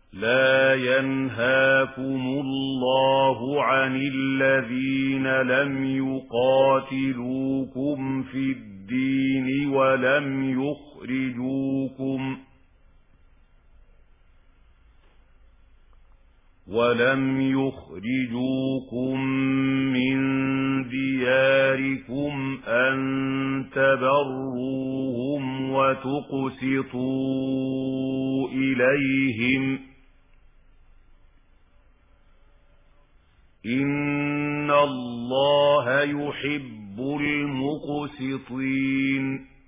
لا ينهاكم الله عن الذين لم يقاتلوكم في الدين ولم يخرجوكم من دياركم أن تبروهم وتقسطوا إليهم إن الله يحب المقسطين